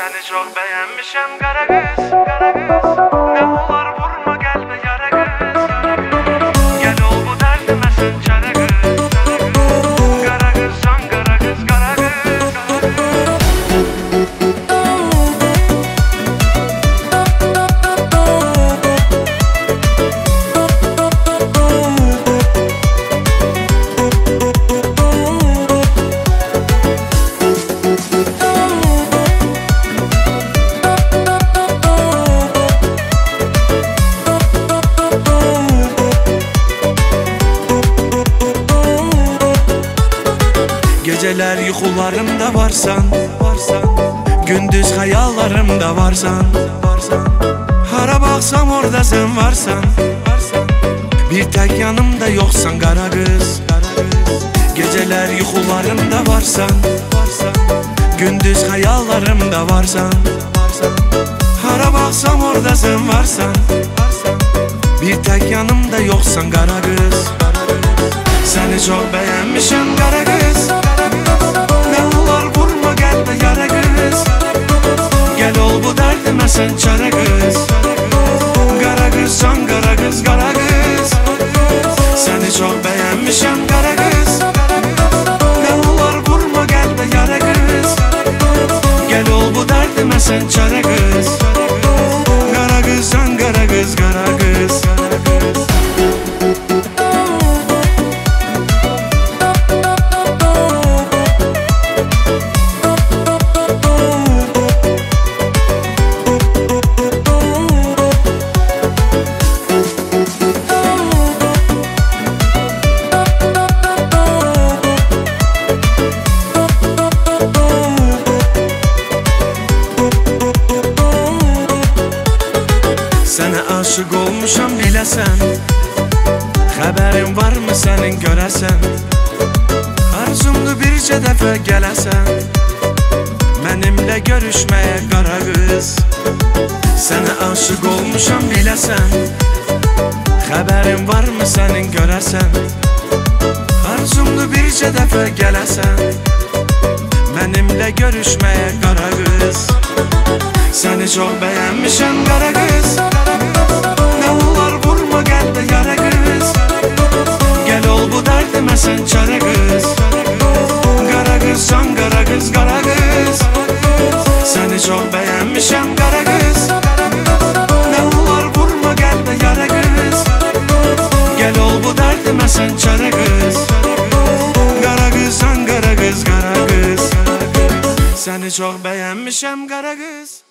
Seni çok beğenmişim kara kız, kara kız. Ne olur vurma gelme yara kız, yara kız. Gel ol bu derdime sen çare kız, kara kız sen kara kız, kara kız, kara kız. Geceler yuxularımda varsan, gündüz hayallarımda varsan, hara baxsam orada sen varsan, bir tek yanımda yoksan kara kız. Geceler yuxularımda varsan, gündüz hayallarımda varsan, hara baxsam orada sen varsan, bir tek yanımda yoksan kara kız. Seni çok beğenmişim kara kız. Ne olur vurma gelme yara kız. Gel ol bu derdime sen çare kız. Kara kız sen kara kız, kara kız. Seni çok beğenmişim kara kız. Ne olur vurma gelme yara kız. Gel ol bu derdime sen çare kız. Kara kız sen kara kız, kara kız. Sənə aşık olmuşam biləsən, xəbərin varmı sənin görəsən? Arzumdu bircə dəfə gələsən, mənimlə görüşməyə qara qız. Sənə aşık olmuşam biləsən, xəbərin varmı sənin görəsən? Arzumdu bircə dəfə gələsən, mənimlə görüşməyə qara qız. Səni çox bəyənmişəm qara qız. Ne olur vurma gelme yara kız. Gel ol bu derdime sen çare kız. Kara kız sen kara kız, kara kız. Seni çok beğenmişim kara kız. Ne olur vurma gelme yara kız. Gel ol bu derdime sen çare kız. Kara kız sen kara kız, kara kız. Seni çok beğenmişim kara kız.